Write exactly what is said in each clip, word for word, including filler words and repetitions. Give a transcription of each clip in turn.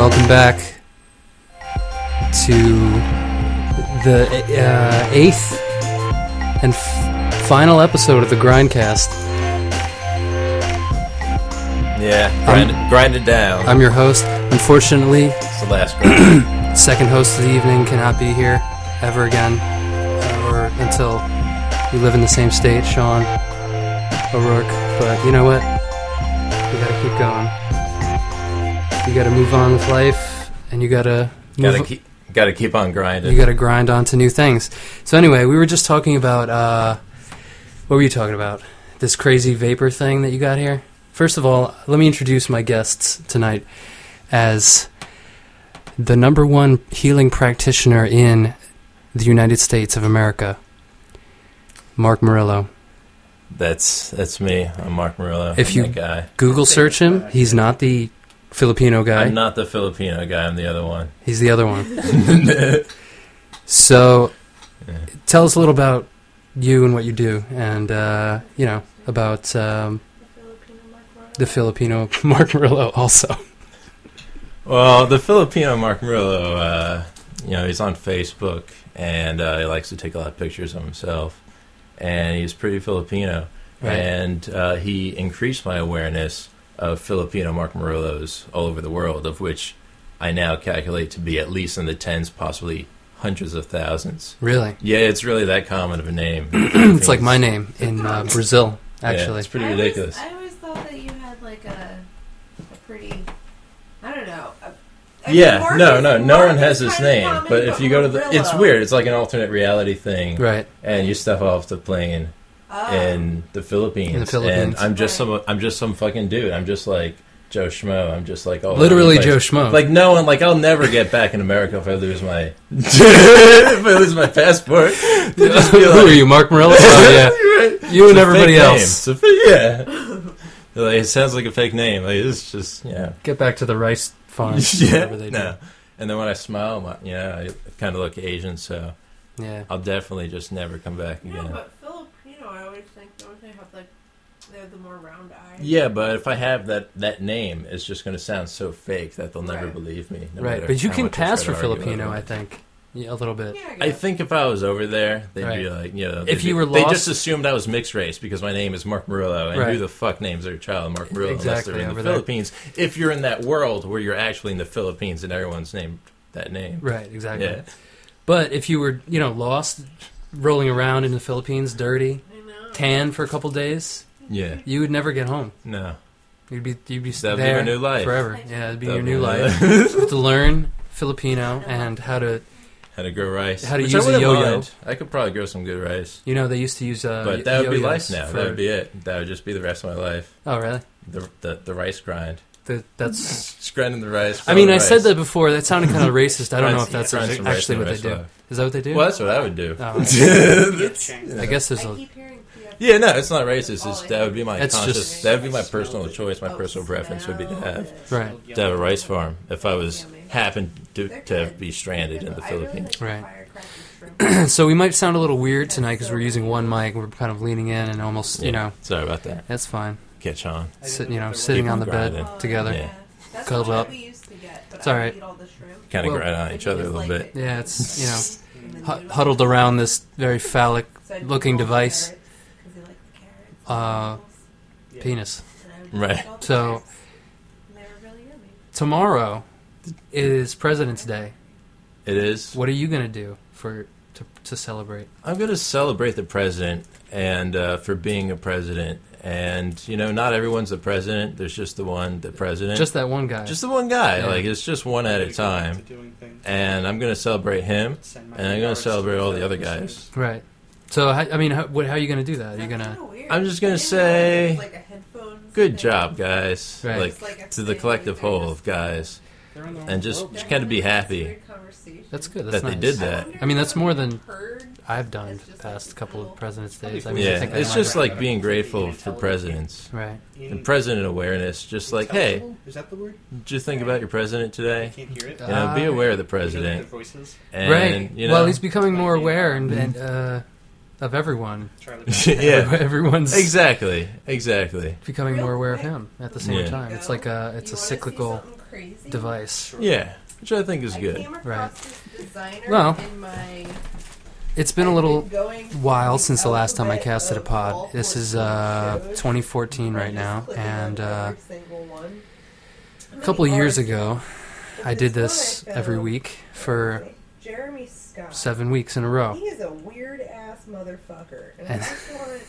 welcome back to the uh, eighth and f- final episode of the Grindcast. Yeah, grind, it, grind it down. I'm your host. Unfortunately, it's the last grind. Second host of the evening cannot be here ever again, uh, or until we live in the same state, Sean O'Rourke. But you know what? We gotta keep going. You gotta move on with life, and you gotta move gotta keep gotta keep on grinding. You gotta grind on to new things. So anyway, we were just talking about uh, what were you talking about? This crazy vapor thing that you got here. First of all, let me introduce my guests tonight as the number one healing practitioner in the United States of America, Mark Murillo. That's that's me. I'm Mark Murillo. If I'm you that guy. Google search him, he's not the Filipino guy. I'm not the Filipino guy. I'm the other one. He's the other one. So, yeah. Tell us a little about you and what you do, and uh, you know about um, the Filipino Mark Murillo also. Well, the Filipino Mark Murillo, uh, you know, he's on Facebook, and uh, he likes to take a lot of pictures of himself, and he's pretty Filipino, right. and uh, he increased my awareness of Filipino Mark Murillos all over the world, of which I now calculate to be at least in the tens, possibly hundreds of thousands. Really? Yeah, it's really that common of a name. It's like my name in uh, Brazil, actually. Yeah, it's pretty I ridiculous. Always, I always thought that you had like a, a pretty, I don't know. A, I yeah, mean, no, is, no, no Mark one has this name. common, But if you go to the, Murillo. it's weird. It's like an alternate reality thing, right? And you step off the plane oh. in the Philippines, in the Philippines, and I'm just right. some, I'm just some fucking dude. I'm just like Joe Schmo. I'm just like, oh, literally Joe Schmo. Like no one, like I'll never get back in America if I lose my, if I lose my passport. Just be like, who are you, Mark Murillo? Oh, yeah, right. You it's and everybody else. It's a fake, yeah. Like, it sounds like a fake name. Like it's just yeah. Get back to the rice farm. yeah, they no. And then when I smile, my, yeah, I kind of look Asian, so yeah, I'll definitely just never come back again. Yeah, but Filipino, I always think don't they have like they have the more round eyes? Yeah, but if I have that, that name, it's just going to sound so fake that they'll never right. believe me. No right, but you can pass for Filipino, I think. Yeah, a little bit. Yeah, I, I think if I was over there, they'd right. be like, you know, if you be, were they lost, just assumed I was mixed race because my name is Mark Murillo, and right. who the fuck names their child Mark Murillo exactly, unless they're in the there. Philippines? If you're in that world where you're actually in the Philippines and everyone's named that name, right? Exactly. Yeah. But if you were, you know, lost, rolling around in the Philippines, dirty, tan for a couple days, yeah, you would never get home. No, you'd be you'd be That'd there be your new life. forever. Yeah, it'd be That'd your be new my life. life. You have to learn Filipino and how to how to grow rice, how to Which use I a wouldn't yo-yo. mind. I could probably grow some good rice. You know, they used to use uh, but that would be life yo-yos now. for- That would be it. That would just be the rest of my life. Oh, really? The the, the rice grind. The, that's. Just grinding the rice. I mean, I rice. said that before. That sounded kind of racist. I don't know if that's Grind some rice actually in what the they rice do. flour. Is that what they do? Well, that's what I would do. Oh, That's- I guess there's I a. keep hearing P F. yeah, no, it's not racist. It's, that would be my That's conscious. just- that would be my personal choice. My personal preference would be to have Right. to have a rice farm if I was happened to to be stranded in the Philippines. Right. So we might sound a little weird tonight because we're using one mic. We're kind of leaning in and almost, you Yeah, know. sorry about that. That's fine. Catch on. Sit, you know, sitting on the bed grinding. together. Yeah. That's Cuddled what up. we used to get, but It's I all would right. eat all the shrimp. Kind of Well- grind on each other a little bit. Yeah, it's, you know, hu- huddled around this very phallic looking device. Uh, penis. Right. So, tomorrow is President's Day. It is. What are you going to do for to, to celebrate? I'm going to celebrate the president and uh, for being a president. And, you know, not everyone's the president. There's just the one, the president. Just that one guy. Just the one guy. Yeah. Like, it's just one at a time. And I'm going to celebrate him, and I'm going to celebrate all the other guys. Right. So, how, I mean, how, what, how are you going to do that? Are you going to... I'm just going to say, good job, guys. Right. Like, to the collective whole of guys. And just, just kind of be happy That's good. That's that they nice. did that. I mean, that's more than I've done the past couple of President's Days. I mean, I Yeah, think I it's might just have- like being grateful for presidents. Right. And president awareness, just like, hey, Is that the word? did you think about your president I today? can't hear it. You know, be Uh, aware of the You know the president. voices? And, right. You know, Well, he's becoming more aware and, and uh, of everyone. Charlie yeah, Everyone's exactly, exactly. becoming more aware of him at the same Yeah. time. It's like a it's a cyclical crazy? device. Yeah, which I think is I good. came across Right. this designer Well, in my. It's been a I've little been going while through since the last time I alphabet casted a of all pod. This is fourteen uh, shows. twenty fourteen right I'm now, just clicking and on uh, every single one. a couple of years Many ago, artists. I did one this I every found. week for Jeremy Scott. seven weeks in a row. He is a weird ass motherfucker, and I And- just want,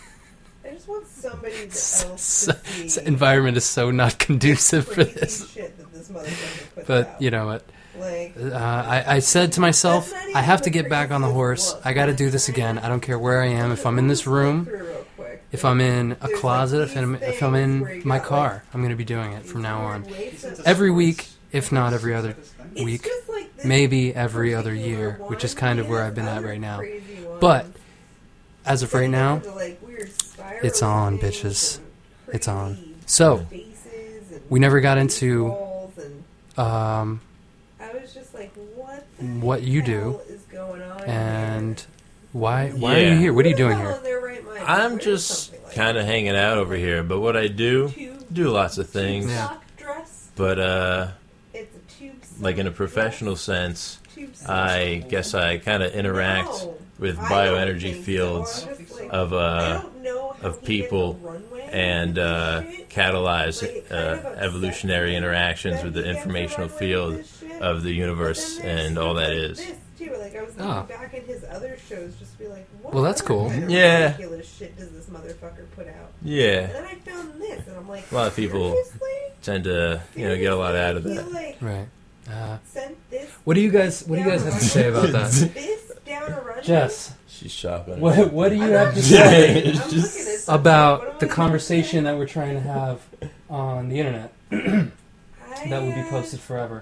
I just want somebody else to So- see This environment is so not conducive for crazy this. shit that this motherfucker puts But out. you know what? Like, Uh, I, I said to myself, That's not I have even to the get back on the craziest horse. one. I got to do this again. I don't care where I am. If I'm in this room, Through real quick. if I'm in a There's, like, closet, if these I'm, if I'm things where in you my got, car, like, I'm going to be doing it these from now weird on. weights of- Every week, if not every other It's week, just like this maybe every other particular year, one. which is kind of He where has I've been at other right now. crazy ones. But as of right Sending now, into, like, weird it's on, spiral bitches. things and It's on. crazy So, faces and we never got into balls and um, I was just like, what the what you do, hell is going on and here? why why are Yeah. you here? What are you Who the doing hell here? in their right mind I'm wears just something like kind of that? hanging out over here, but what I do, Tube- do lots of things. Yeah. sock dress. But uh, It's a tube sock like in a dress. professional sense, Tube sock. I guess I kind of interact No, with I don't bioenergy think so. fields I'm just like, of I uh, don't know how of he gets people a runway and with uh, this shit. catalyze Like, it uh, kind of upsets evolutionary me interactions that with he the gets a informational runway field with this shit. of the But universe then there's and all stuff that like is. This too. Like I was looking Oh. back in his other shows, just to be like, what Well, that's other cool. kind of Yeah. ridiculous shit does this motherfucker put out? And Yeah, then I found this, and I'm like, A lot of people seriously? tend to you know get a lot out of He, that. like, Right. Uh, sent this. what do you guys What do you guys have to say about that, This down a runway. Jess? She's shopping. What What do you I'm have not to sure. say I'm looking at something. What about am the I conversation gonna that we're trying to have on the internet say? that will be I, uh, posted forever?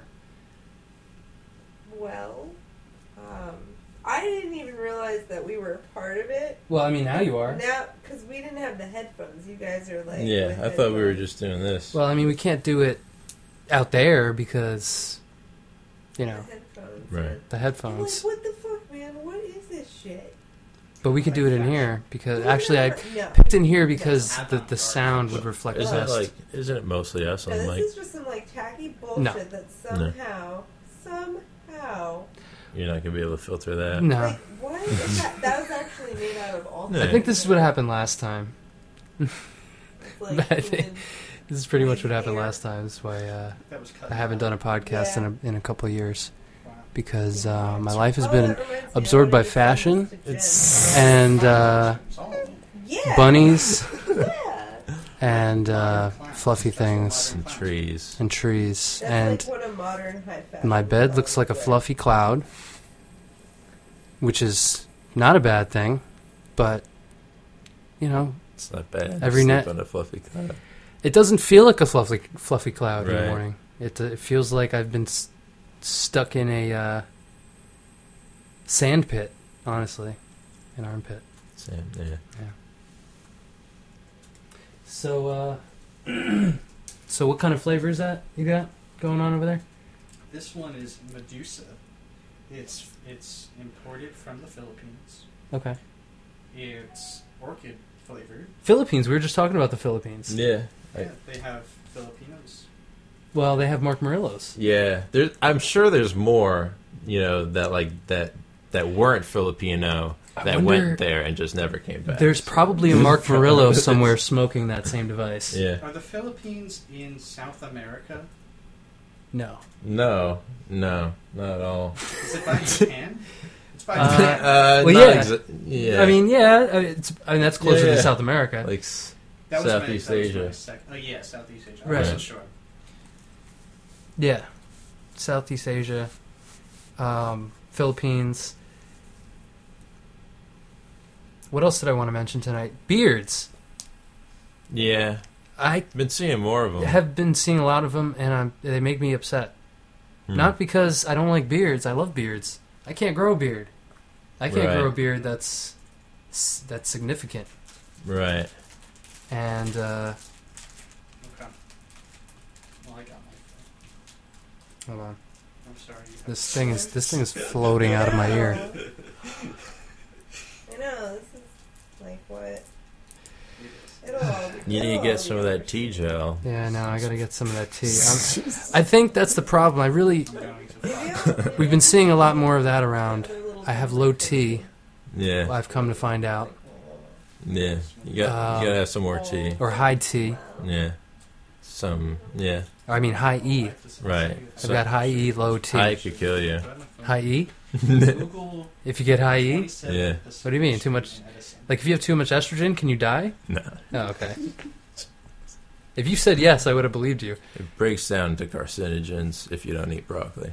Well, um, I didn't even realize that we were a part of it. Well, I mean, now you are. Now, because we didn't have the headphones. You guys are like. Yeah, with I thought we were headphones. just doing this. Well, I mean, we can't do it out there because, you know, The headphones. Right. the I'm like, headphones. what the fuck, man? What is this shit? But we could do it in here because actually I No. picked in here because the the sound would reflect Isn't it best. like? Isn't it mostly us No, on the this mic? is just some like tacky bullshit No. that somehow, somehow, You're not gonna be able to filter that. No, like, what is that? That was actually made out of all. Yeah. I think this is what happened last time. It's like But I think- human- This is pretty much what happened last time. That's why uh, That was cut I haven't done a podcast in a in a couple of years Wow. because uh, my life has Oh, been that reminds me, absorbed I by wanted to send fashion this to Jen. It's- and uh, yeah, bunnies yeah. and uh, fluffy things And trees. and trees That's and like what a modern high fashion my bed model looks like a would fluffy cloud, which is not a bad thing, but you know It's not bad. Every Sleep night- on a fluffy cloud. it doesn't feel like a fluffy fluffy cloud in the Right. morning. It uh, it feels like I've been s- stuck in a uh, sand pit, honestly, an armpit. Same, yeah. So, uh, so what kind of flavor is that you got going on over there? This one is Medusa. It's it's imported from the Philippines. Okay, It's orchid flavored. Philippines. We were just talking about the Philippines. Yeah. I- Yeah, they have Filipinos. Well, they have Mark Murillo's. Yeah. There, I'm sure there's more. You know that like that that weren't Filipino I that wonder- went there and just never came back. There's probably a Mark Murillo somewhere smoking that same device. Yeah. Are the Philippines in South America? No. No. No. Not at all. Is it by Japan? It's by Uh, Japan. uh, well, not yeah. exa- yeah. I mean, yeah. I mean, it's, I mean that's closer Yeah, yeah. to South America. like s- That was my- Southeast that was Asia. my sec- oh yeah, Southeast Asia. I Right. wasn't sure. Yeah, Southeast Asia, um, Philippines. What else did I want to mention tonight? Beards. Yeah. I Been seeing more of them. have been seeing a lot of them, and I'm, they make me upset. Hmm. Not because I don't like beards. I love beards. I can't grow a beard. I can't Right. grow a beard that's that's significant. Right. And uh, Okay. Well, I got my. hold on, I'm sorry. You have this thing is this thing is floating out of my ear. I know, this is like what? It is. It'll all be You need to get some of that tea gel. Yeah, no, I gotta get some of that tea. I'm, I think that's the problem. I really, we've been seeing a lot more of that around. I have low T. Yeah. I've come to find out. Yeah. You got Um, you gotta have some more tea. Or high T. Yeah. Some. Yeah. I mean high E. Right. I've got high E, low T. I could kill you. High E? Google If you get high E? Yeah. What do you mean? Too much? Like if you have too much estrogen, can you die? No. Oh, okay. If you said yes, I would have believed you. It breaks down to carcinogens if you don't eat broccoli.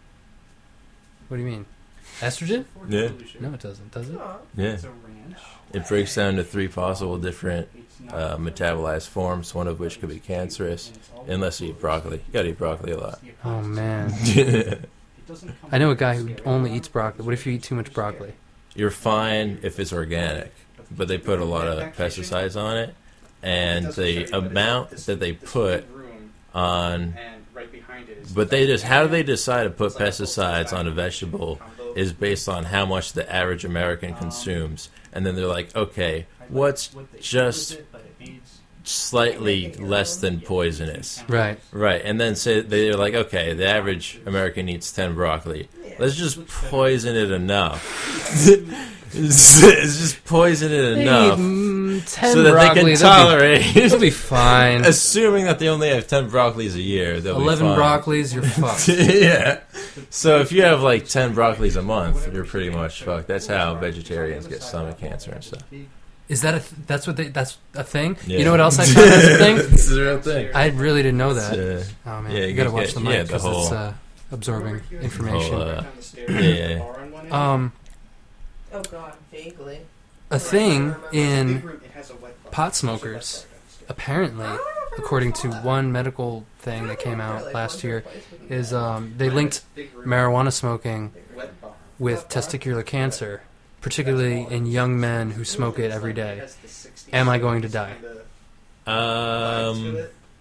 What do you mean? Estrogen? Yeah. No, it doesn't. Does it? Yeah. It's a ranch. It breaks down to three possible different uh, metabolized forms, one of which could be cancerous, unless you eat broccoli. You gotta eat broccoli a lot. Oh man. You're I know a guy who only eats broccoli. What if you eat too much broccoli? fine if it's organic, but they put a lot of pesticides on it, and the amount that they put on. But they just, how do they decide to put pesticides on a vegetable is based on how much the average American consumes. And then they're like, okay, what's just slightly less than poisonous? Right. Right, and then say they're like, okay, the average American eats ten broccoli. Let's just poison it enough. It's just poison it enough Mm, ten so that broccoli, they can they'll be- tolerate. It'll be fine. Assuming that they only have ten broccolis a year, they'll Eleven be fine. broccolis, you're fucked. Yeah. So if you have like ten broccolis a month, you're pretty much fucked. That's how vegetarians get stomach cancer and stuff. Is that a? Th- that's what they? That's a thing. Yeah. You know what else I found as a thing? This is a real thing. I really didn't know that. Uh, Oh man, yeah, you you gotta get- watch the yeah, mic the because it's whole- uh, absorbing information. whole, uh, yeah. Um, Oh god, vaguely. a thing in pot smokers, apparently, according to one medical thing that came out last year, is um, they linked marijuana smoking with testicular cancer, particularly in young men who smoke it every day. Am I going to die? Um,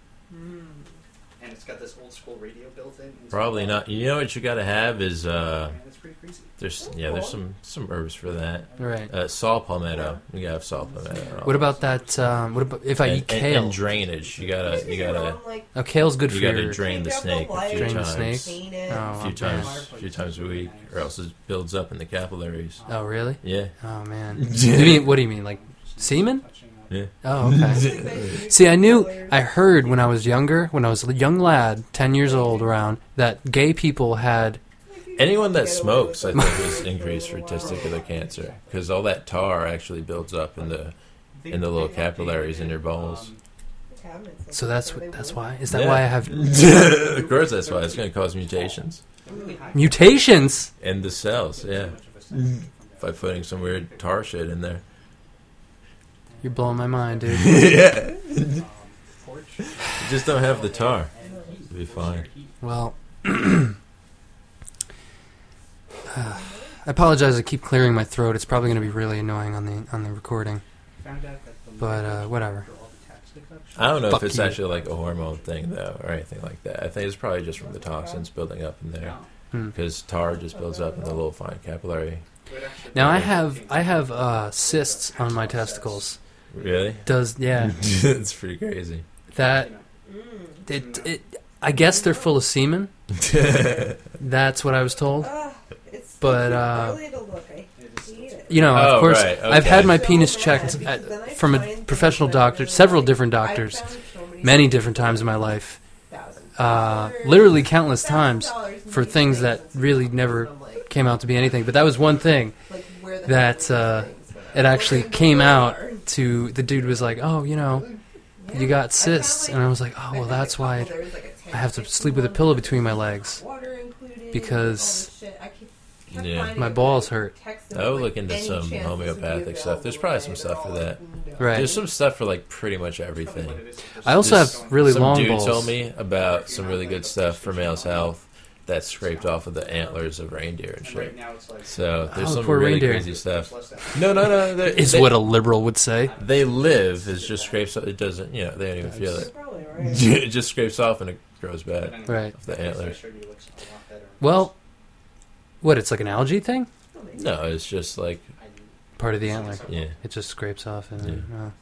And it's got this old school radio built in. probably not. You know what you got to have is uh, Man, it's pretty crazy. there's yeah, there's some some herbs for that. Right. Uh, saw palmetto. You gotta have saw palmetto. What about that? Um, what about if I and, eat and- kale? and drainage? You gotta you gotta Oh, kale's good you for gotta your. drain the snake a few Drain the times. snake? It. Oh, A few man. times, a few times a week, or else it builds up in the capillaries. Oh, really? Yeah, Oh man. You mean, what do you mean, like semen? yeah. Oh, okay. See, I knew, I heard when I was younger, when I was a young lad, ten years old around, that gay people had. Anyone that smokes, I think, is increased for testicular cancer because all that tar actually builds up in the in the little capillaries in your balls. So that's what, that's why. Is that Yeah. why I have Of course, that's why it's going to cause mutations mutations? in the cells. Yeah, by putting some weird tar shit in there. You're blowing my mind, dude. Yeah, you just don't have the tar. It'll be fine. Well, I apologize. I keep clearing my throat. It's probably going to be really annoying on the on the recording. But uh, whatever. I don't know Fuck if it's you. actually like a hormone thing though, or anything like that. I think it's probably just from the toxins building up in there Hmm. because tar just builds up in the little fine capillary. Now I have I have uh, cysts on my testicles. Really? Does yeah It's pretty crazy. that it it? I guess they're full of semen. That's what I was told. But, uh, You know, of Oh, course, right, I've okay. had my penis checked at, from a professional doctor, several different doctors, many different times in my life, uh, literally countless times, for things that really never came out to be anything. But that was one thing that uh, it actually came out to. The dude was like, "Oh, you know, you got cysts," and I was like, "Oh, well, that's why I have to sleep with a pillow between my legs because Yeah. my balls hurt." I would look into some homeopathic stuff. There's probably some stuff for that. Right. There's some stuff for like pretty much everything. I also There's- have really some long dude balls. told me about some really good stuff for male's health that's scraped off of the antlers of reindeer and shit. So there's Oh, some poor really reindeer. crazy stuff. No, no, no. they're- Is they, what a liberal would say. they live is just scrapes. It doesn't. You know, they don't even feel it. It just scrapes off and it grows back Right. off the antlers. Well, what? It's like an algae thing. No, it's just like Part of the antler. yeah. It just scrapes off and. Yeah. Uh,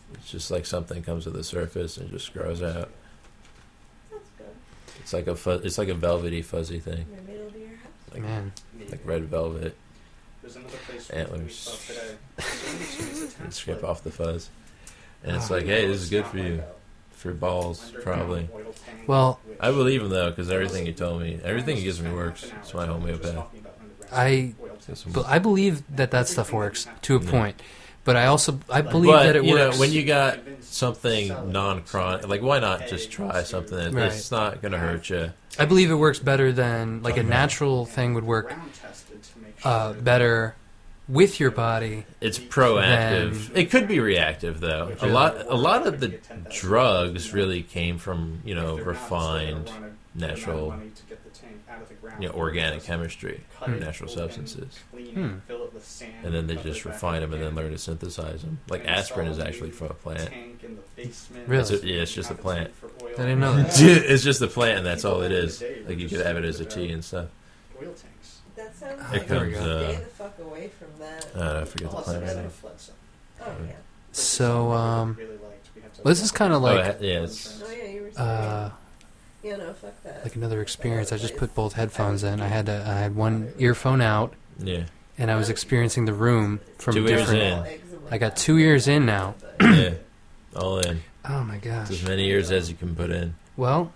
It's just like something comes to the surface and just grows out. That's good. It's like a fu- it's like a velvety, fuzzy thing, Maybe it'll be your house. like Man, like red velvet. There's another place Antlers. we saw today. And scrape off the fuzz, and it's Oh. like, hey, this is good for you, for balls, probably. Well, I believe him though, because everything he told me, everything he gives me works. It's my homeopath. I but I believe that that stuff works to a Yeah. point, but I also I believe But that it you works. know, when you got something non-chronic, like why not just try something that Right. it's not going to hurt you? I believe it works better than like a natural thing would work uh, better with your body. It's proactive. Then- It could be reactive though. A lot, a lot of the drugs really came from you know refined, natural, you know, organic chemistry, Hmm. natural substances, Hmm. and then they just refine them and then learn to synthesize them. Like aspirin is actually from a plant. Really? It's a- yeah, it's just a plant. I didn't know that. It's just a plant, and that's all it is. Like you could have it as a tea and stuff. Oil tanks. That sounds Ah, like there we stay go. the Uh, fuck away from that. Uh, I forget the plant right now. Oh yeah. So um, well, this is kind of Oh, like it ha- yeah, it's Oh yeah, you were saying. uh, yeah, no, fuck that. like another experience. I just put both headphones in. I had to, I had one earphone out, yeah, and I was experiencing the room from Two ears different. in. I got two ears in now. yeah, all in. Oh my It's gosh. as many years as you can put in. Well,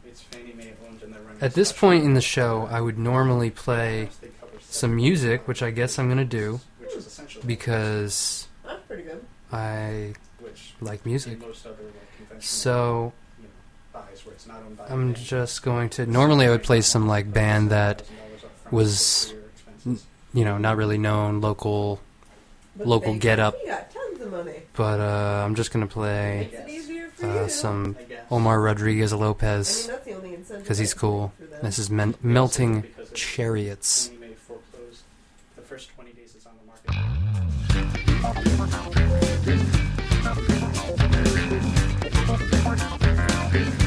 at this point in the show, I would normally play some music, which I guess I'm gonna do because That's pretty good. I like music. So I'm just going to. Normally, I would play some like band that was, you know, not really known, local, But local they- get up. You got tons of money. But uh, I'm just gonna play Makes it easier for uh, you. some Omar Rodriguez I mean, Lopez that's the only incentive because he's I cool. see for them. This is men- melting chariots. The first twenty days it's on the market.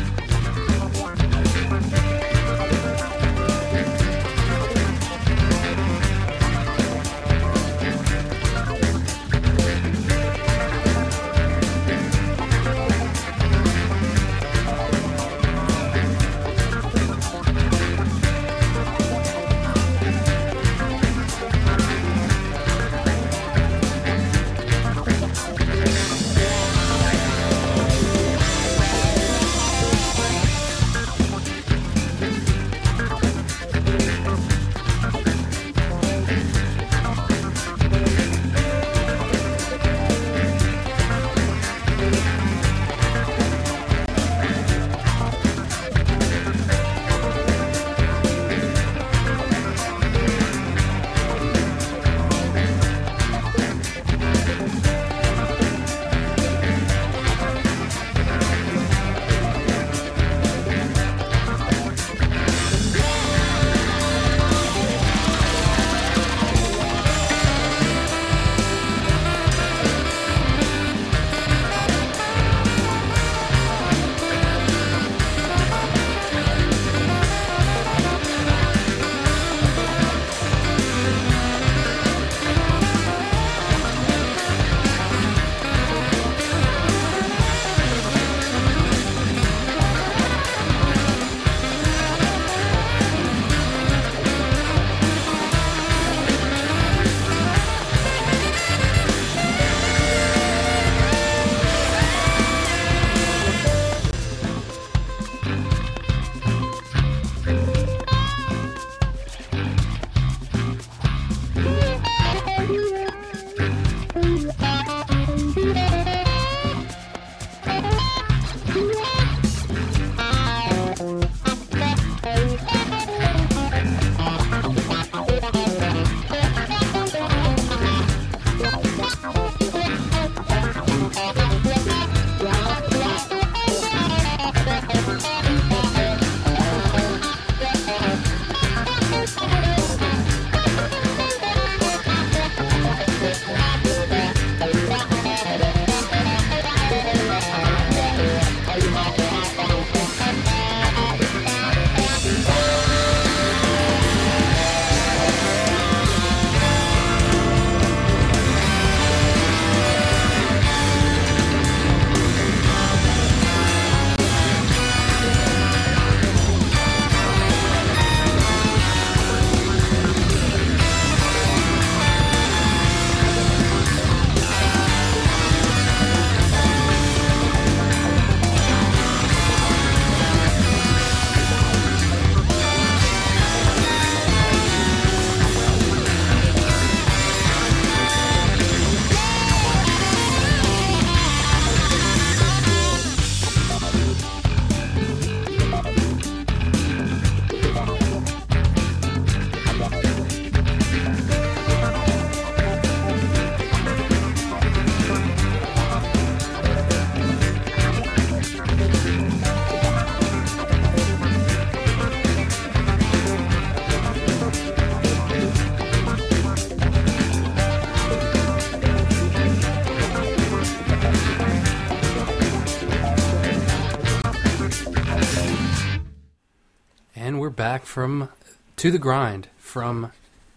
back from to the grind from.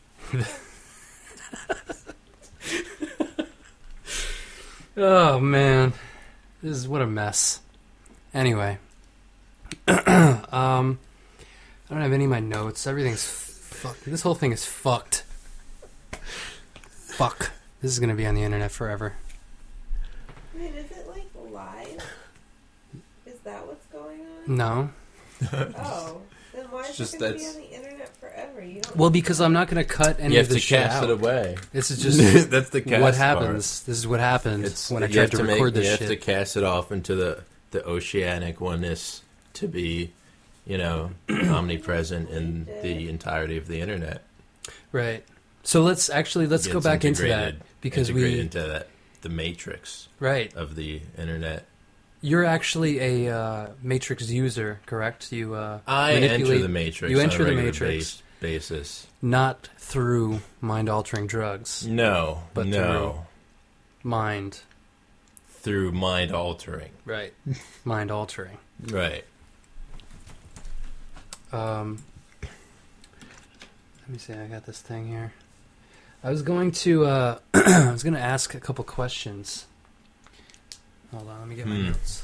Oh man, this is what a mess. Anyway, um, I don't have any of my notes. Everything's fucked. This whole thing is fucked. Fuck. This is gonna be on the internet forever. Wait, is it like live? Is that what's going on? No. Oh, then why is just it going to be that's- on the internet forever? You don't. Well, because I'm not gonna cut any You of have this to shit cast out. it away. This is just That's the cast what part. happens. This is what happened It's, when I you tried have to, to record make, this You shit. have to cast it off into the, the oceanic oneness to be, you know, omnipresent in the entirety of the internet. Right. So let's actually let's It go gets back into that integrated- because integrated we into that the matrix right. of the internet. You're actually a uh, Matrix user, correct? You uh, I enter manipulate the matrix. you on enter a the regular Matrix. base, basis. not through mind-altering drugs, No, But no, mind. through mind altering. Right. Mind-altering. Right. Um, let me see. I got this thing here. I was going to. Uh, I was going to ask a couple questions. Hold on. Let me get my Hmm. notes.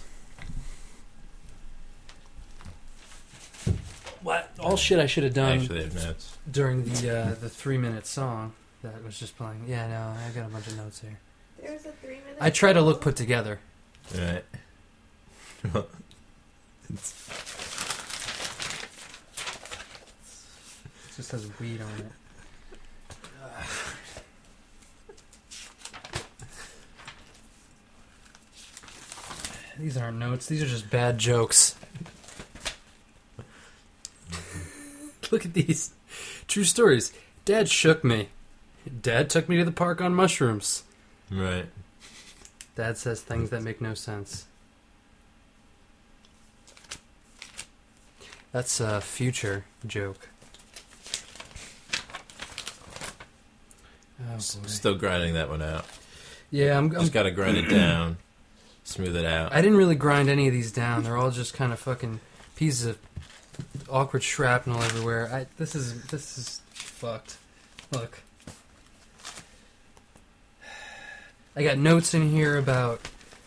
What? All shit I should have I done actually have notes. during the uh, the three minute song that was just playing. Yeah, no, I got a bunch of notes here. There's a three minute. I try to look put together. Right. It just has weed on it. These aren't notes. These are just bad jokes. Look at these. True stories. Dad shook me. Dad took me to the park on mushrooms. Right. Dad says things that make no sense. That's a future joke. Oh, S- boy. Still grinding that one out. Yeah, I'm, I'm Just gotta grind it down, smooth it out. I didn't really grind any of these down. They're all just kind of fucking pieces of awkward shrapnel everywhere. I this is this is fucked. Look. I got notes in here about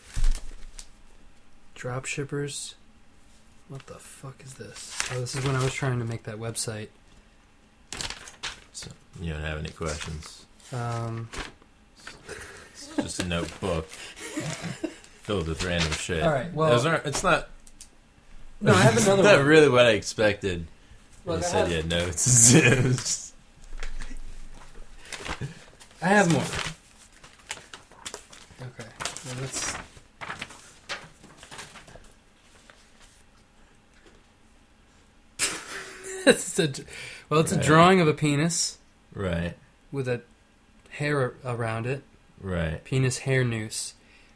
drop shippers. What the fuck is this? Oh, this is when I was trying to make that website. So, you don't have any questions. Um, It's just a notebook filled with random shit. all right. Well, Those aren't, it's not. no, I have it's another not one. really what I expected. Look, you I said have- you had notes. It was- I have more. Okay. Well, let's. it's a, well, it's a Right. drawing of a penis right, with a hair around it. right. Penis hair noose.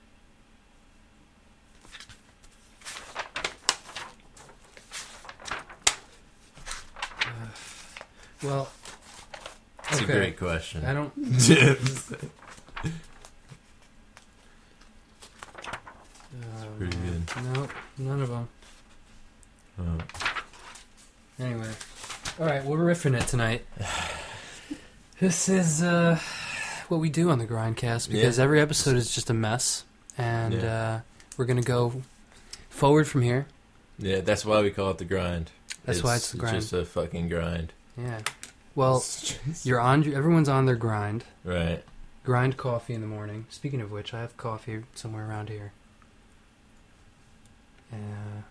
Uh, well, It's okay. a great question. I don't. Oh, pretty man. Nope, none of them. Oh. Anyway, all right, we're riffing it tonight. This is uh, what we do on the Grindcast because Yeah. every episode is just a mess, and Yeah. uh, we're gonna go forward from here. Yeah, that's why we call it the grind. That's why it's the grind. just a fucking grind. Yeah. Well, you're on. Everyone's on their grind. Right. Grind coffee in the morning. Speaking of which, I have coffee somewhere around here. Uh,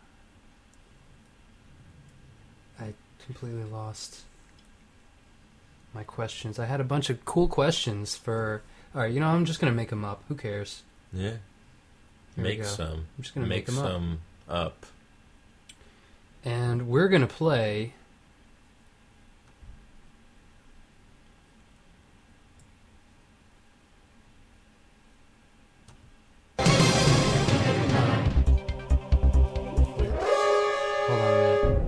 I completely lost my questions. I had a bunch of cool questions for. All right, you know, I'm just gonna make them up. Who cares? Yeah. Here we Make go. some. I'm just gonna Make make them up. some up. And we're gonna play. Hold on a minute.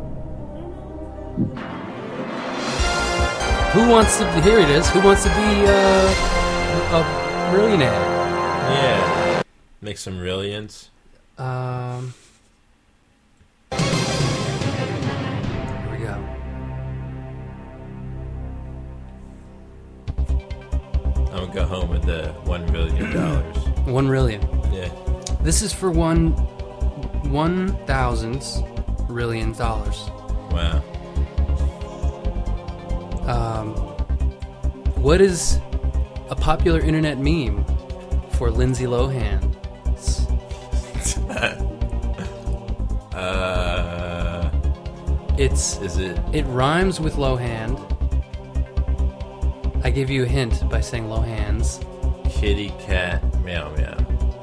Who wants to? Here it is. Who wants to be uh, a millionaire? Yeah. Make some brilliance. Um. Here we go. I'm gonna go home with the one million dollars. One million. Yeah. This is for one one thousandths rillion dollars. Wow. Um, what is a popular internet meme for Lindsay Lohan? uh, It's is it? it rhymes with Lohan. I gave you a hint by saying Lohan's. Kitty cat meow meow.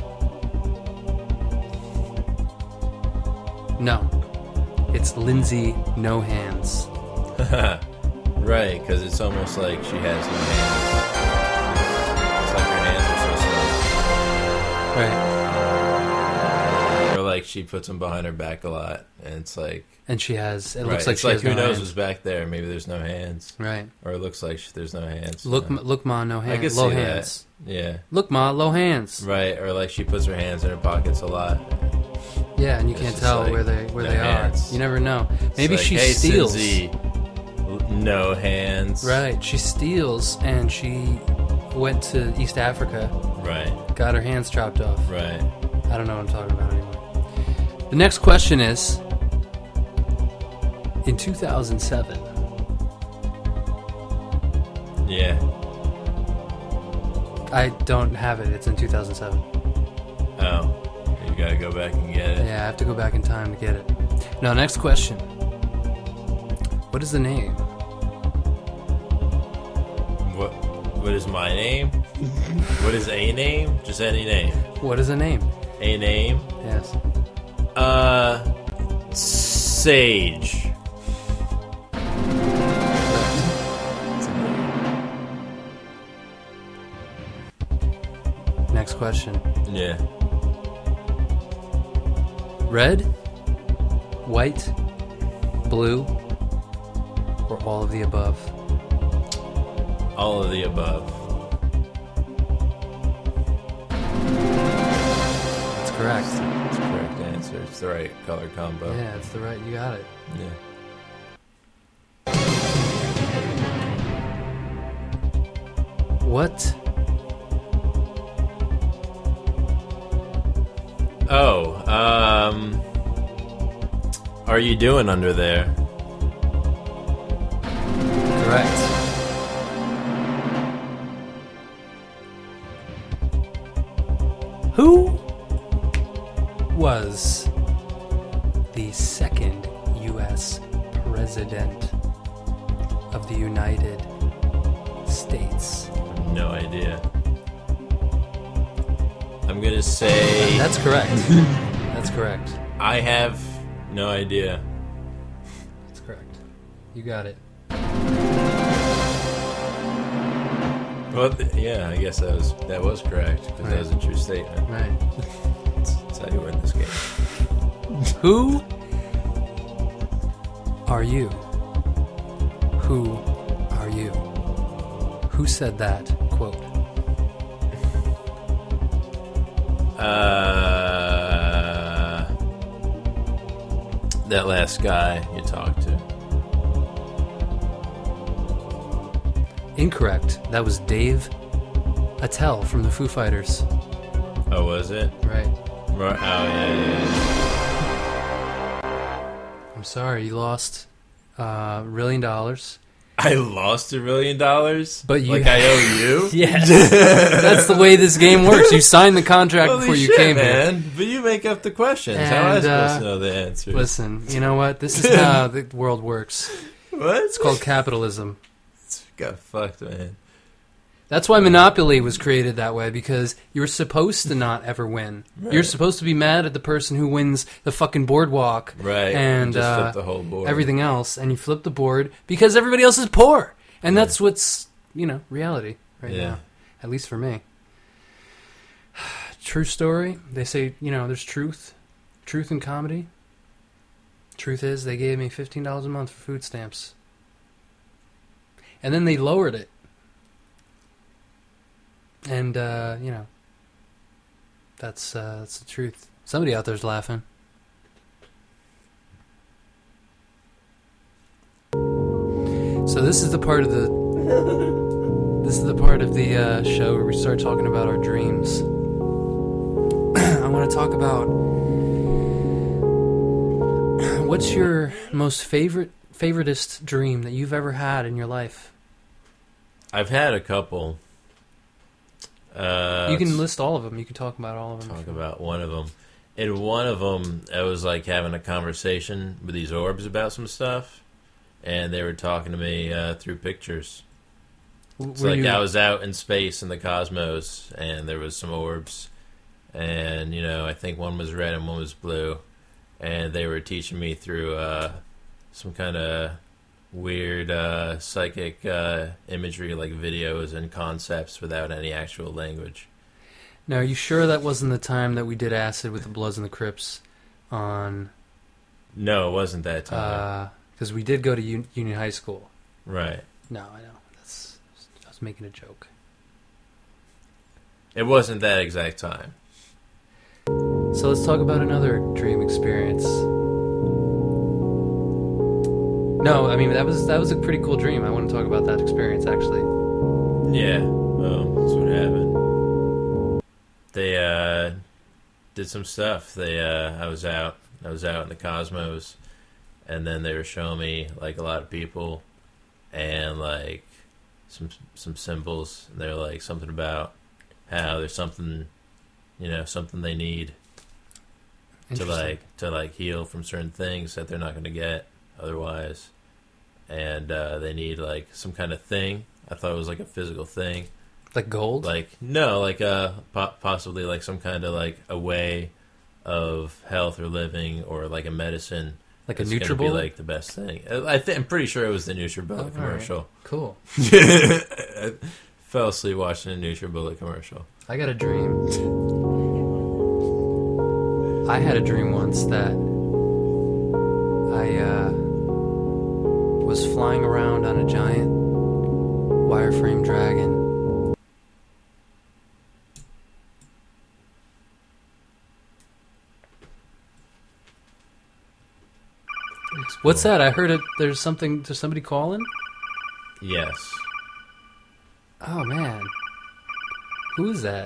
No, it's Lindsay No Hands. Right, because it's almost like she has no hands. It's like her hands are so small. Right. Or like she puts them behind her back a lot, and it's like. And she has. It Right, looks like it's she like has who no knows hands. what's back there? Maybe there's no hands. Right. Or it looks like sh- there's no hands. Look, No. ma, look, ma, no hands. I can low see hands. that. Yeah. Look, ma, low hands. Right, or like she puts her hands in her pockets a lot. Yeah, and you It's can't just tell like where they where no they hands. are. You never know. It's Maybe like, she hey, steals. Cindy, l- no hands. Right. She steals, and she went to East Africa, Right, got her hands chopped off. right. I don't know what I'm talking about anymore. The next question is: in two thousand seven, Yeah. I don't have it. It's in two thousand seven. Oh, you gotta go back and get it. Yeah, I have to go back in time to get it. Now, next question. What is the name? What? What is my name? What is a name? Just any name. What is the name? A name. Yes. Uh, Sage. Next question. Yeah. Red, white, blue, or all of the above? All of the above. That's correct. That's the correct answer. It's the right color combo. Yeah, it's the right. You got it. Yeah. What? Oh, um, are you doing under there? Correct. Who was the second U S president of the United States? No idea. I'm gonna say That's correct. That's correct. I have no idea. That's correct. You got it. Well, th- yeah, I guess that was that was correct because that was a true statement. Right. That's how you win this game. Who are you? Who are you? Who said that quote? Uh, that last guy you talked to. Incorrect. That was Dave Attell from the Foo Fighters. Oh, was it? Right. Right. Oh, yeah, yeah, I'm sorry, you lost uh, a million dollars. yeah. I lost a million dollars? But you- Like I owe you? Yes. That's the way this game works. You signed the contract Holy before you shit, came here. man. But you make up the questions. How am I And, supposed uh, to know the answers? Listen, you know what? This is how the world works. What? It's called capitalism. Got fucked, man. That's why Monopoly was created that way, because you're supposed to not ever win. Right. You're supposed to be mad at the person who wins the fucking boardwalk Right. and just uh, flip the whole board. everything else, and you flip the board because everybody else is poor. And that's what's, you know, reality right Yeah. now. At least for me. True story. They say, you know, there's truth. Truth in comedy. Truth is, they gave me fifteen dollars a month for food stamps. And then they lowered it. And, uh, you know, that's, uh, that's the truth. Somebody out there's laughing. So this is the part of the... This This is the part of the uh, show where we start talking about our dreams. I want to talk about what's your most favorite, favoritist dream that you've ever had in your life? I've had a couple. Uh, you can list all of them. You can talk about all of them. Talk about one of them. In one of them, I was like having a conversation with these orbs about some stuff, and they were talking to me uh, through pictures. W- It's were like you- I was out in space in the cosmos, and there was some orbs, and you know, I think one was red and one was blue, and they were teaching me through uh, some kind of weird uh, psychic uh, imagery, like videos and concepts, without any actual language. Now, are you sure that wasn't the time that we did acid with the Bloods and the Crips on? No, it wasn't that time. Because we did go to Un- Union High School. Right. No, I know. That's I was making a joke. It wasn't that exact time. So let's talk about another dream experience. No, I mean that was that was a pretty cool dream. I want to talk about that experience actually. Yeah. Well, that's what happened. They uh, did some stuff. They uh, I was out. I was out in the cosmos, and then they were showing me like a lot of people, and like some some symbols. And they're like something about how there's something, you know, something they need to Interesting. like to like heal from certain things that they're not going to get otherwise, and uh, they need like some kind of thing. I thought it was like a physical thing. Like gold? Like no, like uh, po- possibly like some kind of like a way of health or living, or like a medicine. Like a that's gonna be NutriBullet? like the best thing. I th- I'm pretty sure it was the NutriBullet Oh, all right. commercial. Cool. I fell asleep watching a NutriBullet commercial. I got a dream. I had a dream once that I uh, was flying around on a giant wireframe dragon. What's that? I heard it. There's something. There's somebody calling. Yes. Oh man, who is that?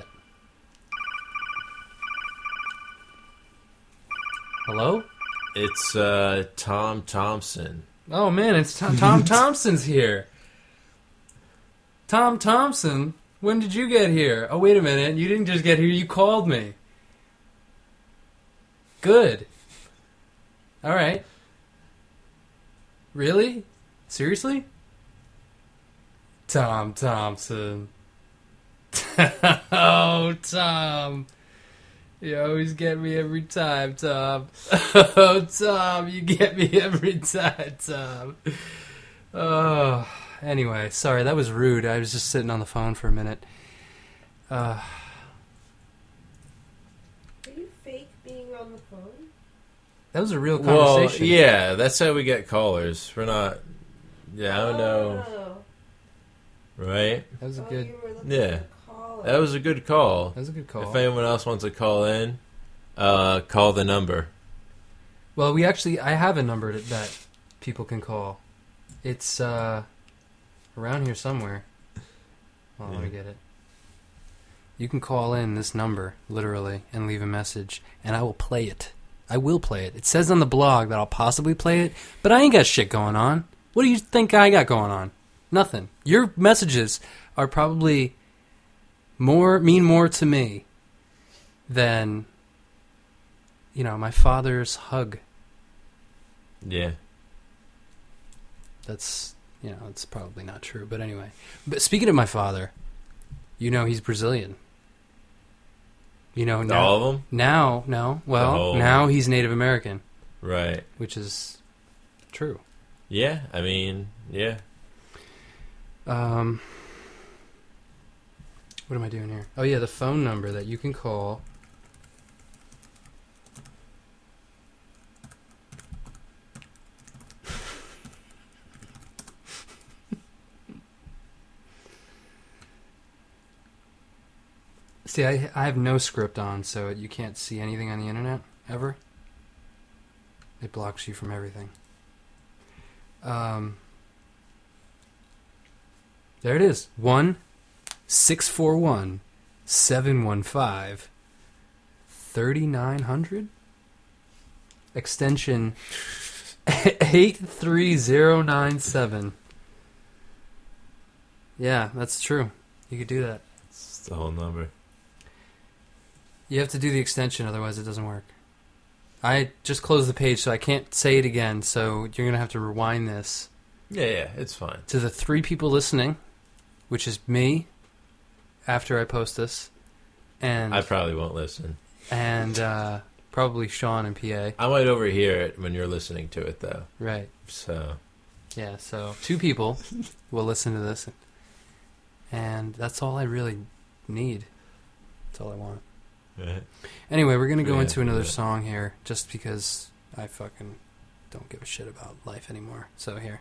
Hello? It's uh, Tom Thompson. Oh man, it's Tom, Tom Thompson's here. Tom Thompson, when did you get here? Oh wait a minute, you didn't just get here. You called me. Good. All right. Really? Seriously? Tom Thompson. Oh, Tom. You always get me every time, Tom. Oh, Tom, you get me every time, Tom. Oh, anyway, sorry, that was rude. I was just sitting on the phone for a minute. Uh, Are you fake being on the phone? that was a real Well, conversation. yeah, that's how we get callers. We're not. Yeah, I don't know. Oh. Right? That was a Oh, good. you were looking Yeah. at the caller. That was a good call. That was a good call. If anyone else wants to call in, uh, call the number. Well, we actually, I have a number that, that people can call. It's uh, around here somewhere. Well, let me Yeah. get it. You can call in this number, literally, and leave a message, and I will play it. I will play it. It says on the blog that I'll possibly play it, but I ain't got shit going on. What do you think I got going on? Nothing. Your messages are probably more mean more to me than, you know, my father's hug. Yeah. That's, you know, it's probably not true, but anyway. But speaking of my father, you know he's Brazilian. You know now. All of them? Now, no. Well, whole- now he's Native American, Right. which is true. Yeah, I mean, yeah. Um, what am I doing here? Oh yeah, the phone number that you can call. See, I I have no script on, so you can't see anything on the internet ever. It blocks you from everything. Um, there it is. One six four one, seven one five, three nine zero zero. Extension eight three zero nine seven. Yeah, that's true. You could do that. It's the whole number. You have to do the extension, otherwise it doesn't work. I just closed the page, so I can't say it again, so you're going to have to rewind this. Yeah, yeah, it's fine. To the three people listening, which is me, after I post this, and I probably won't listen. and uh, probably Sean and P A. I might overhear it when you're listening to it, though. Right. So, Yeah, so two people will listen to this, and that's all I really need. That's all I want. right. Anyway, we're going to go Yeah, into another yeah. song here, just because I fucking don't give a shit about life anymore. So here.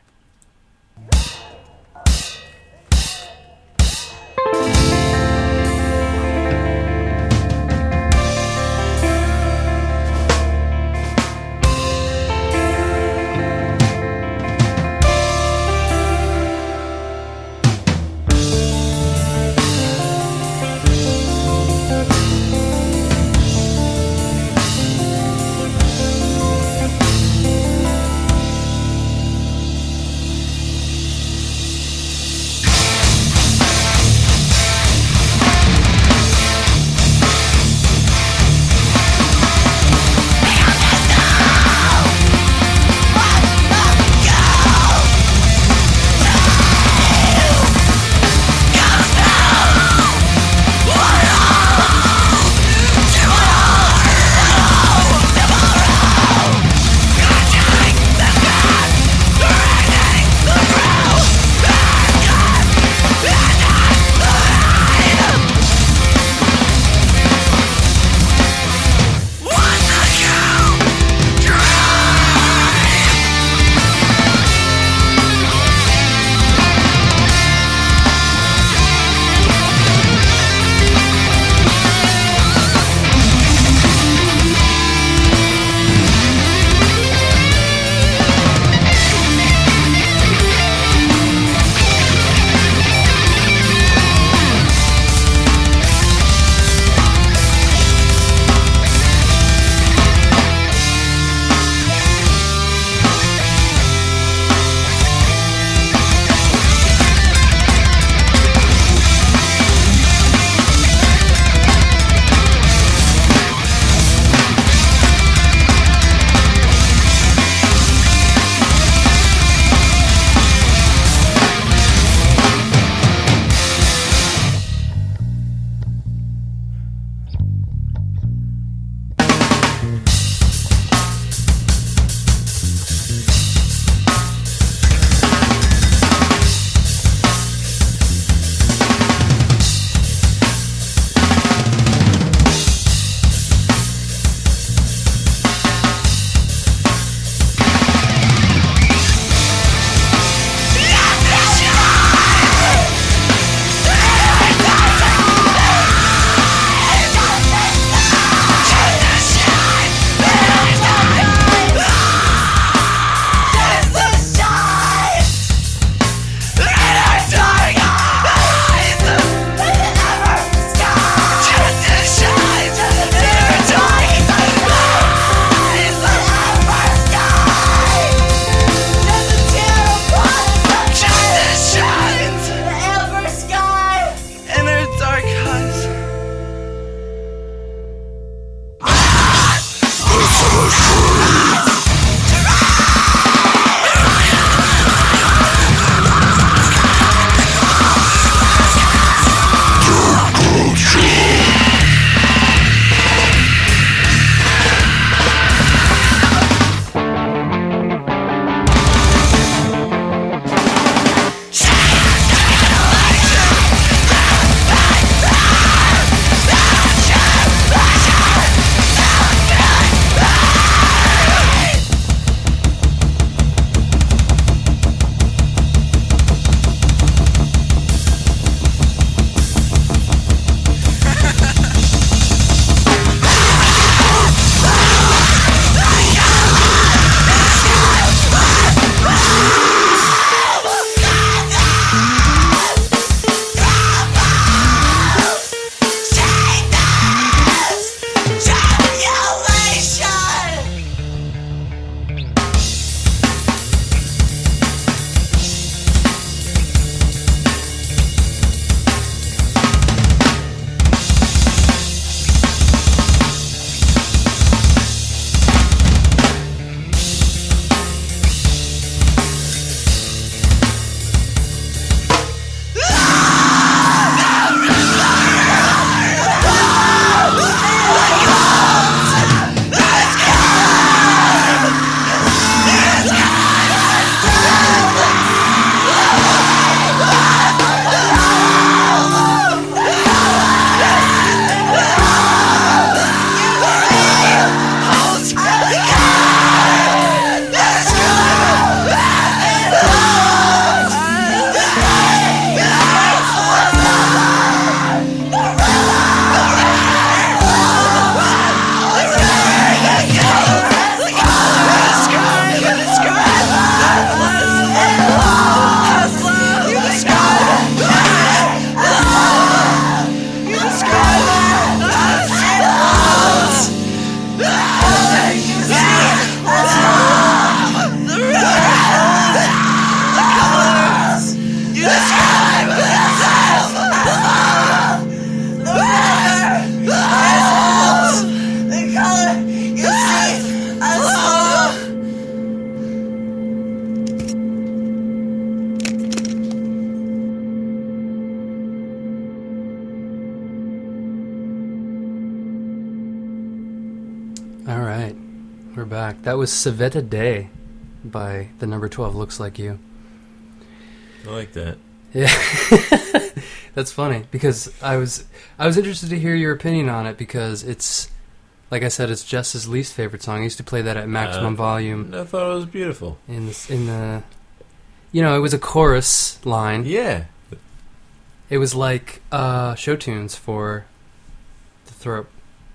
We're back. That was Savetta Day by the number twelve, Looks Like You. I like that. Yeah. That's funny because I was I was interested to hear your opinion on it because it's, like I said, it's Jess's least favorite song. I used to play that at maximum Uh, volume I thought it was beautiful. in the, in the, you know, it was a chorus line. Yeah. It was like uh, show tunes for the throat.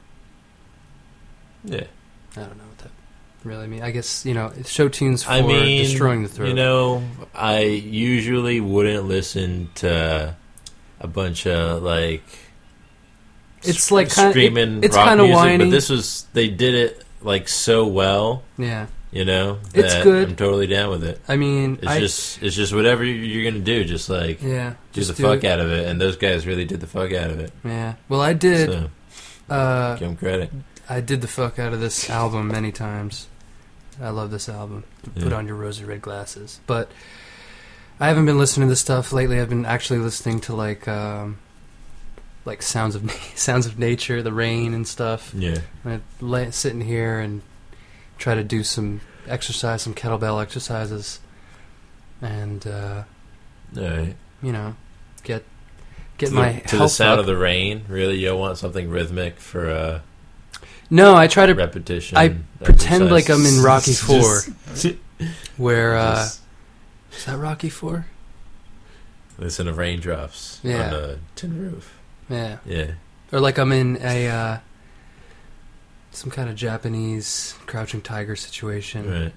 Yeah. I don't know what that really means. I guess, you know, it's show tunes for I mean, destroying the throat. You know, I usually wouldn't listen to a bunch of like It's sc- like kinda- screaming it- it's rock kinda music, whiny. but this was they did it like so well, Yeah. you know. It's that good. I'm totally down with it. I mean, It's I, just it's just whatever you're gonna do, just like yeah, do just the fuck out of it, and those guys really did the fuck out of it. Yeah. Well, I did. So Uh, give them credit. I did the fuck out of this album many times. I love this album. Put Yeah. on your rosy red glasses. But I haven't been listening to this stuff lately. I've been actually listening to like um, like sounds of sounds of nature, the rain and stuff. Yeah. I lay, sit in here and try to do some exercise, some kettlebell exercises, and uh, All right. you know, get get to my the, to the health sound up. of the rain. Really, you want something rhythmic for uh, No, I try to repetition. I pretend exercise. like I'm in Rocky Four, Just- where uh, just is that Rocky Four? listen to raindrops Yeah. on a tin roof. Yeah, Yeah. or like I'm in a uh, some kind of Japanese Crouching Tiger situation. Right.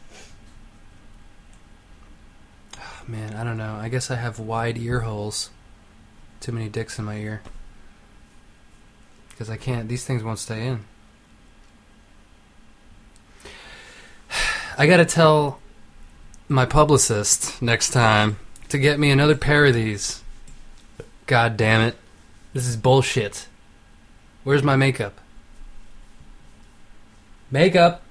Oh, man, I don't know. I guess I have wide ear holes. Too many dicks in my ear. Because I can't. These things won't stay in. I gotta tell my publicist next time to get me another pair of these. God damn it. This is bullshit. Where's my makeup? Makeup!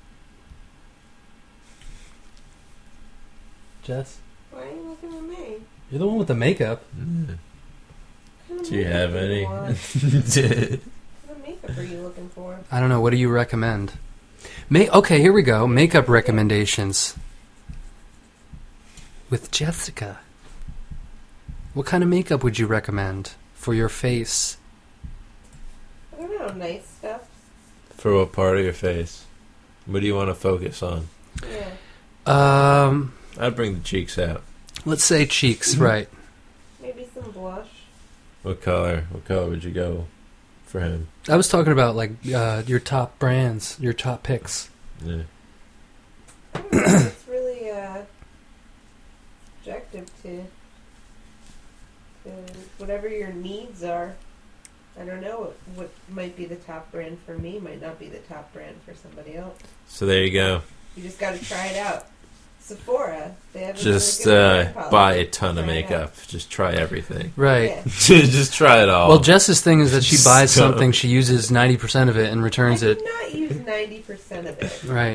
Jess? Why are you looking at me? You're the one with the makeup. Mm. What kind of Do you have makeup do any? you want? What makeup are you looking for? I don't know. What do you recommend? May- okay, here we go. Makeup recommendations. With Jessica. What kind of makeup would you recommend for your face? I don't know, nice stuff. For what part of your face? What do you want to focus on? Yeah. Um, I'd bring the cheeks out. let's say cheeks, right. Maybe some blush. What color? What color would you go for him? I was talking about like uh, your top brands, your top picks. Yeah. I don't know, it's really uh, subjective to, to whatever your needs are. I don't know what, what might be the top brand for me might not be the top brand for somebody else. So there you go. You just got to try it out. Sephora, they have a Just really good uh, brand policy. buy a ton of Try it makeup. Just try everything. Right. Yeah. Just try it all. Well, Jess's thing is that she buys So- something, she uses ninety percent of it and returns I it. did not use ninety percent of it. Right.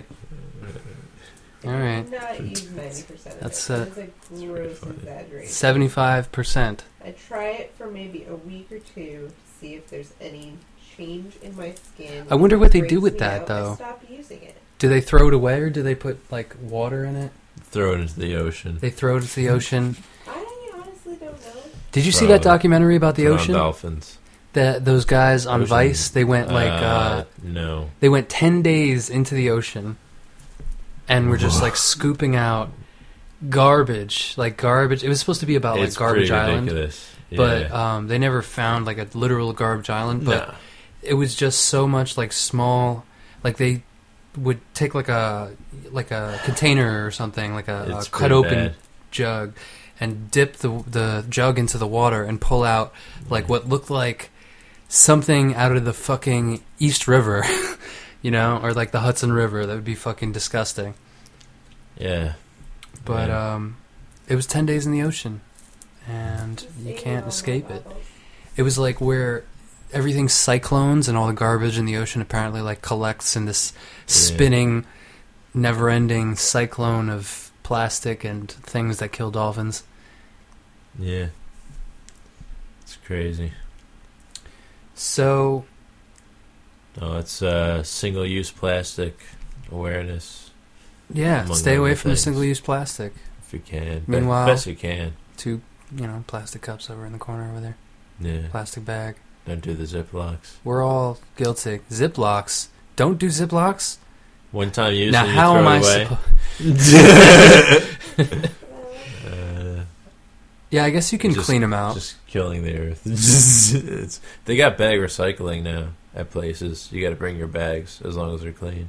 I All did right. not use ninety percent of That's, it. uh, That is a gross exaggeration. seventy-five percent. I try it for maybe a week or two to see if there's any change in my skin. I wonder what they It do breaks with me that, out. though. I stop using it. Do they throw it away or do they put like water in it? Throw it into the ocean. They throw it into the ocean. I honestly don't know. Did you see Probably. that documentary about the Put on ocean? dolphins. That those guys on Ocean. Vice, they went like uh, Uh, no. they went ten days into the ocean and were just like scooping out garbage, like garbage. It was supposed to be about like It's Garbage pretty Island, ridiculous. but Yeah. um, they never found like a literal garbage island. But Nah. it was just so much like small, like they would take like a like a container or something, like a, a It's cut pretty open bad. jug, and dip the the jug into the water and pull out like what looked like something out of the fucking East River, you know, or like the Hudson River. That would be fucking disgusting. Yeah. But Yeah. um, it was ten days in the ocean, and Just you eating can't all my escape it. bubbles. It was like where everything's cyclones and all the garbage in the ocean apparently like collects in this spinning, never-ending cyclone of plastic and things that kill dolphins. Yeah. It's crazy. So, No, it's uh, single-use plastic awareness. Yeah, Among stay away other from the things. single-use plastic. If you can. Be- Meanwhile- best you can. Two, you know, plastic cups over in the corner over there. Yeah. Plastic bag. Don't do the Ziplocs. We're all guilty. Ziplocs. Don't do Ziplocs. One time use Now, and you how throw am I it away. supposed... uh, Yeah, I guess you can Just- clean them out. Just killing the earth. It's- they got bag recycling now at places. You got to bring your bags as long as they're clean.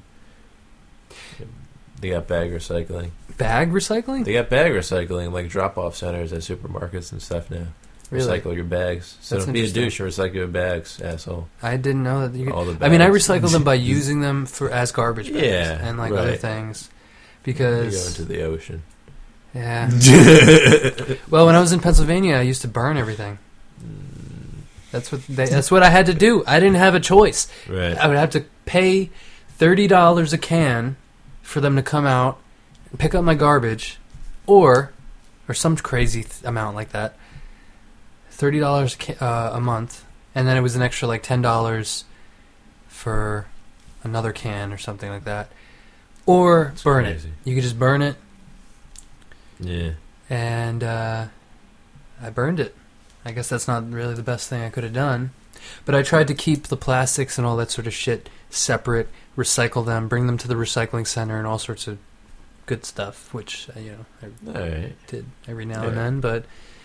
They got bag recycling. Bag recycling? They got bag recycling, like drop-off centers at supermarkets and stuff now. Really? Recycle your bags. So That's don't be a interesting. douche and recycle your bags, asshole. I didn't know that you could... All the I mean, I bags. recycle them by using them for as garbage bags Yeah, and like other right. things. You go Because... into the ocean. Yeah. Well, when I was in Pennsylvania, I used to burn everything. That's what they, that's what I had to do. I didn't have a choice. Right. I would have to pay thirty dollars a can for them to come out and pick up my garbage, or or some crazy th- amount like that. thirty dollars a, ca- uh, a month, and then it was an extra like ten dollars for another can or something like that. Or That's burn crazy. it. You could just burn it, Yeah. and uh, I burned it. I guess that's not really the best thing I could have done. But I tried to keep the plastics and all that sort of shit separate, recycle them, bring them to the recycling center and all sorts of good stuff, which, uh, you know, I All right. did every now Yeah. and then. But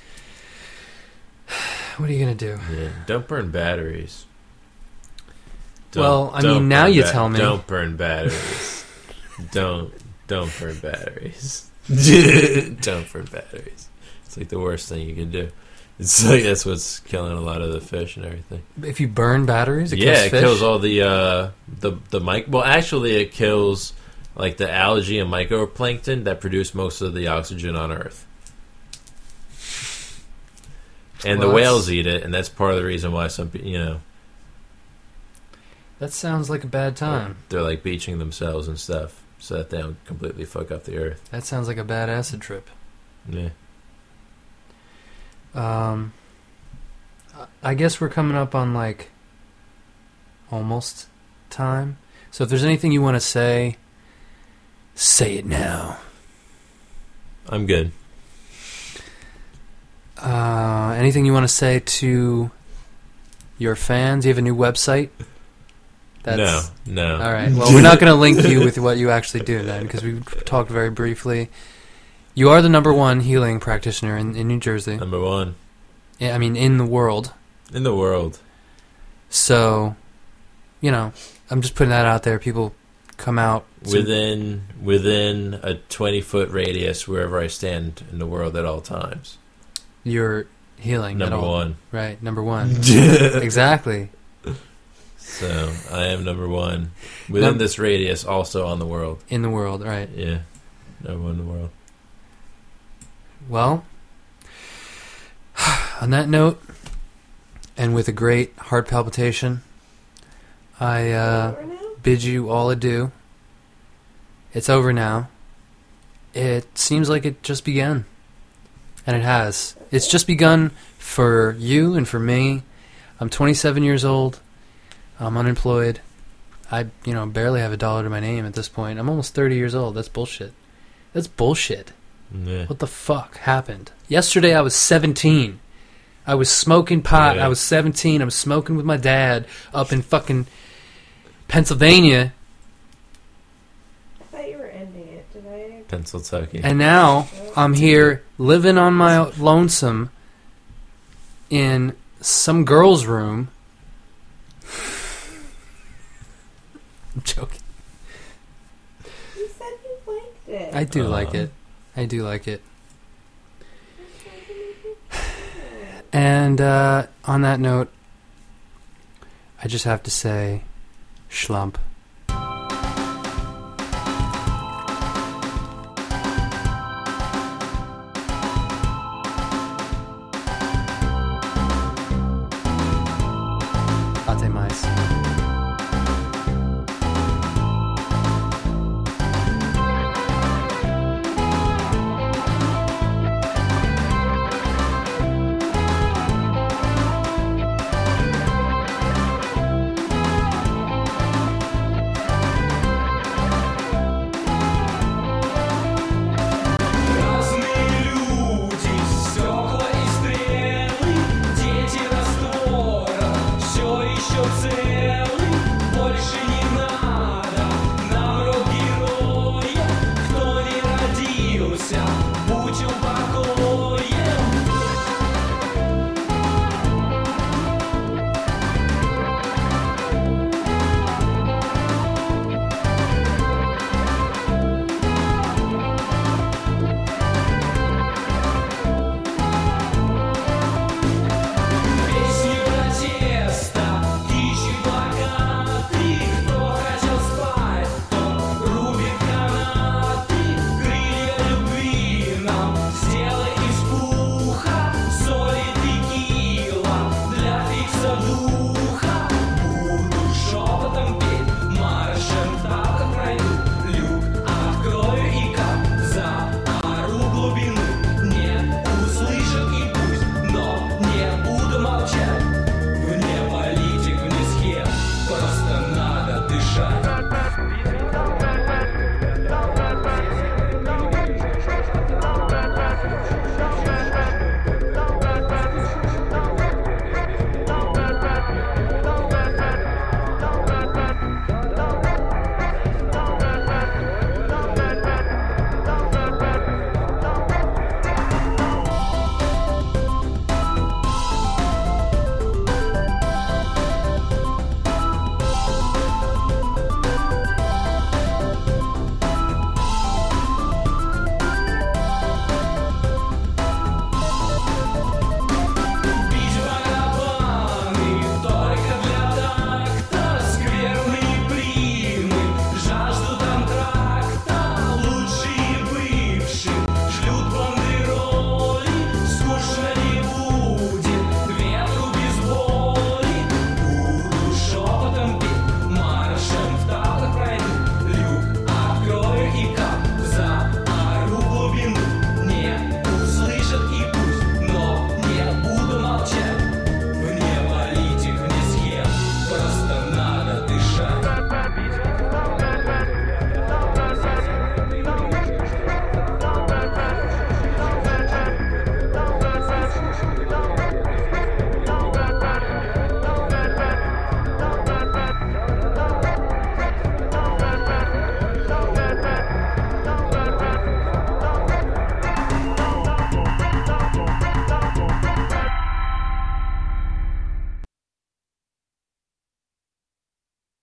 what are you going to do? Yeah. Don't burn batteries. Well, I don't mean, now burn you tell me. Don't burn batteries. don't don't burn batteries. Don't burn batteries. It's like the worst thing you can do. It's like that's what's killing a lot of the fish and everything. If you burn batteries, it yeah, kills it fish? kills all the uh, the the mic. Well, actually, it kills like the algae and microplankton that produce most of the oxygen on Earth. And Well, the that's- whales eat it, and that's part of the reason why some pe- you know That sounds like a bad time. they're like beaching themselves and stuff so that they don't completely fuck up the Earth. That sounds like a bad acid trip. Yeah. Um, I guess we're coming up on like almost time. So if there's anything you want to say, say it now. I'm good. Uh, anything you want to say to your fans? You have a new website? no, no. All right. Well, we're not going to link you with what you actually do then, because we talked very briefly. You are the number one healing practitioner in, in New Jersey. Number one I mean, in the world. in the world. So, you know, I'm just putting that out there. People come out. to- Within within a twenty foot radius wherever I stand in the world at all times. You're healing. at Number all. one. Right, number one. Exactly. So I am number one within Num- this radius, also on the world. In the world, right. Yeah, number one in the world. Well, on that note, and with a great heart palpitation, I uh, Over now? bid you all adieu. It's over now. It seems like it just began. And it has. It's just begun for you and for me. I'm twenty-seven years old. I'm unemployed. I, you know, barely have a dollar to my name at this point. I'm almost thirty years old. That's bullshit. That's bullshit. Yeah. What the fuck happened? Yesterday I was seventeen. I was smoking pot. Yeah. I was seventeen. I was smoking with my dad up in fucking Pennsylvania. I thought you were ending it. Did I? Pennsylvania. And now I'm here living on my lonesome in some girl's room. I'm joking. You said you liked it. I do Uh. like it. I do like it. And uh, on that note, I just have to say, schlump.